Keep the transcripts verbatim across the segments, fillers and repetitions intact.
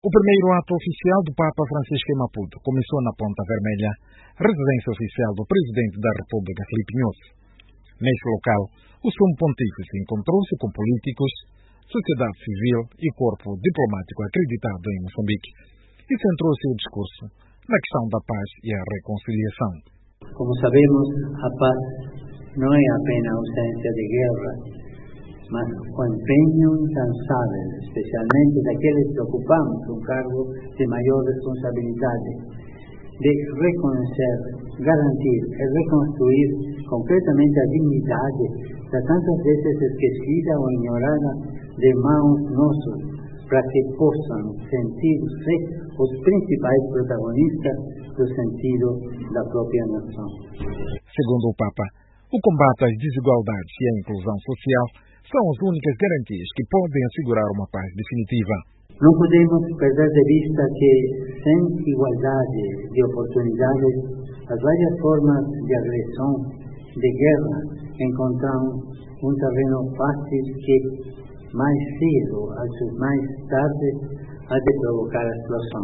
O primeiro ato oficial do Papa Francisco em Maputo começou na Ponta Vermelha, residência oficial do Presidente da República, Filipe Nyusi. Neste local, o Sumo Pontífice encontrou-se com políticos, sociedade civil e corpo diplomático acreditado em Moçambique e centrou seu discurso na questão da paz e a reconciliação. Como sabemos, a paz não é apenas ausência de guerra, mas o empenho incansável, especialmente daqueles que ocupamos um cargo de maior responsabilidade, de reconhecer, garantir e reconstruir concretamente a dignidade da tantas vezes esquecida ou ignorada de irmãos nossos, para que possam sentir-se os principais protagonistas do sentido da própria nação. Segundo o Papa, o combate às desigualdades e a inclusão social são as únicas garantias que podem assegurar uma paz definitiva. Não podemos perder de vista que, sem igualdade de oportunidades, as várias formas de agressão, de guerra, encontram um terreno fácil que, mais cedo ou mais tarde, há de provocar a explosão.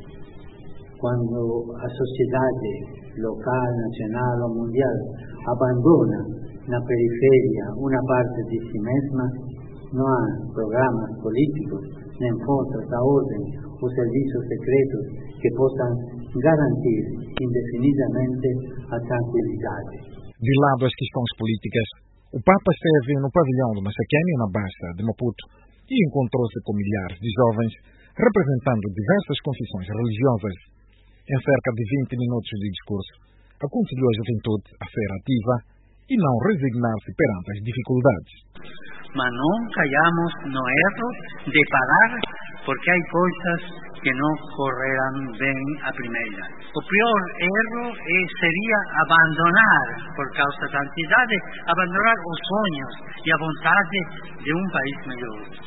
Quando a sociedade local, nacional ou mundial abandona na periferia uma parte de si mesma, não há programas políticos, nem forças da ordem ou serviços secretos que possam garantir indefinidamente a tranquilidade. De lado as questões políticas, o Papa esteve no pavilhão de Massakane, na Baixa de Maputo, e encontrou-se com milhares de jovens representando diversas confissões religiosas. Em cerca de vinte minutos de discurso, aconselhou a juventude a ser ativa e não resignar-se perante as dificuldades. Mas não caiamos no erro de parar porque há coisas que não correrão bem à primeira. O pior erro é, seria abandonar, por causa da ansiedade, abandonar os sonhos e a vontade de um país melhor.